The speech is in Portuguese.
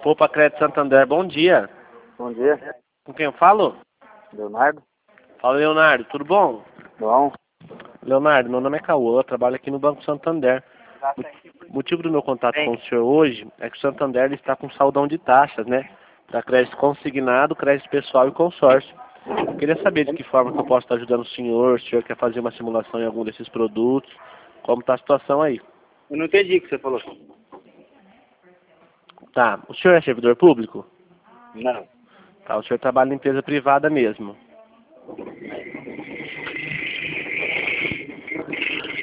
Poupa Crédito Santander, bom dia. Bom dia, Com quem eu falo? Leonardo. Fala, Leonardo, tudo bom? Bom, Leonardo, meu nome é Cauã, eu trabalho aqui no Banco Santander. O motivo do meu contato com o senhor hoje é que o Santander ele está com saldão de taxas, né? Para crédito consignado, crédito pessoal e consórcio. Eu queria saber de que forma que eu posso estar ajudando o senhor quer fazer uma simulação em algum desses produtos, como está a situação aí. eu não entendi o que você falou. Tá, o senhor é servidor público? Não, Tá, o senhor trabalha em empresa privada mesmo.